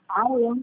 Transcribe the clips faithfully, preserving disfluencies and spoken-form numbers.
Alô?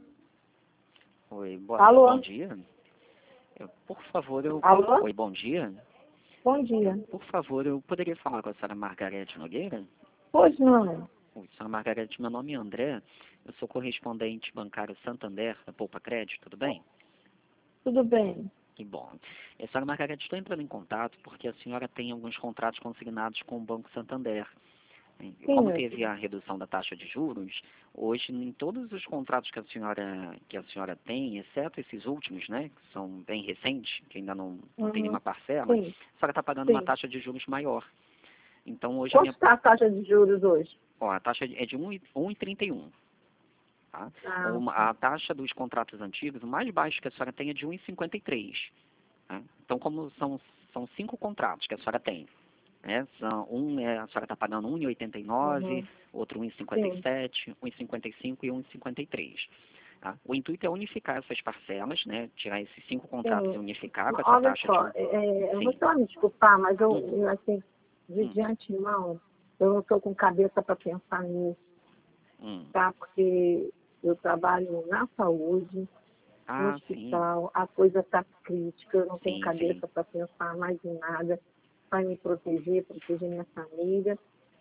Oi, boa, Alô? bom dia. Eu, por favor, eu... Alô? Oi, bom dia. Bom dia. Por favor, eu poderia falar com a senhora Margarete Nogueira? Pois não. Oi, senhora Margarete, meu nome é André. Eu sou correspondente bancário Santander, da Poupa Crédito, tudo bem? Tudo bem. Que bom. É, senhora Margarete, estou entrando em contato porque a senhora tem alguns contratos consignados com o Banco Santander. Sim, Como meu teve filho. a redução da taxa de juros, hoje em todos os contratos que a senhora que a senhora tem, exceto esses últimos, né, que são bem recentes, que ainda não, não tem Uhum. nenhuma parcela, Sim, a senhora está pagando uma sim. taxa de juros maior. Então hoje a Quanto minha, está a taxa de juros hoje? ó, a taxa é de um e trinta e um. Tá? Ah, Uma, a taxa dos contratos antigos, o mais baixo que a senhora tem é de um e cinquenta e três. Tá? Então, como são, são cinco contratos que a senhora tem, né? São, um é, a senhora está pagando um e oitenta e nove, uhum. outro um e cinquenta e Sim. sete, um e cinquenta e cinco e um e cinquenta e três. Tá? O intuito é unificar essas parcelas, né? Tirar esses cinco contratos e Sim. unificar com essa Olha taxa de só, um. é, é, eu vou Sim. só me desculpar, mas eu, Hum, eu, assim, de, hum, de antemão, eu não estou com cabeça para pensar nisso, hum. tá? Porque eu trabalho na saúde, no Ah, sim, hospital, a coisa está crítica, eu não tenho sim, sim, cabeça para pensar mais em nada, para me proteger, proteger minha família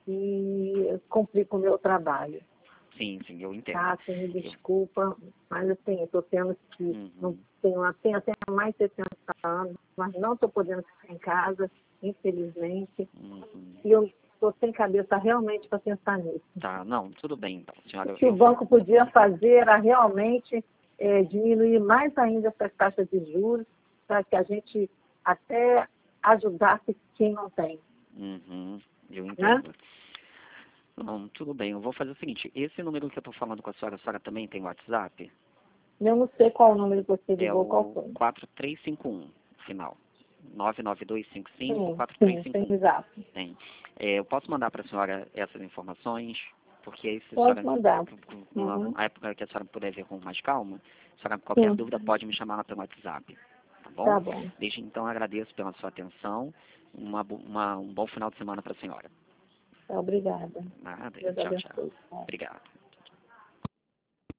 e cumprir com o meu trabalho. sim, sim, eu entendo. Tá? Você me Eu, desculpa, mas assim, eu estou tendo que, não uhum, tenho, tenho até mais de sessenta anos, mas não estou podendo ficar em casa, infelizmente, uhum. e eu estou sem cabeça realmente para pensar nisso. Tá, não, tudo bem então, O senhora, eu, que o eu vou. banco podia fazer era realmente é, diminuir mais ainda essas taxas de juros, para que a gente até ajudasse quem não tem, Uhum, eu né? entendo. Não, tudo bem, eu vou fazer o seguinte, esse número que eu estou falando com a senhora, a senhora também tem WhatsApp? Eu não sei qual o número que você É ligou, qual o foi. quatro três cinco um, final. nove nove dois cinco cinco Sim, quatro três sim, cinco tem um. exato. Tem. É, eu posso mandar para a senhora essas informações, porque aí se a Pode senhora, mandar. na Uhum. na época que a senhora puder ver com mais calma, a senhora, qualquer Sim, dúvida pode me chamar lá pelo WhatsApp, tá bom? tá bom. Desde então agradeço pela sua atenção, uma, bo- uma, um bom final de semana para a senhora. Obrigada. Nada, Deus tchau, tchau. abençoe. Obrigado.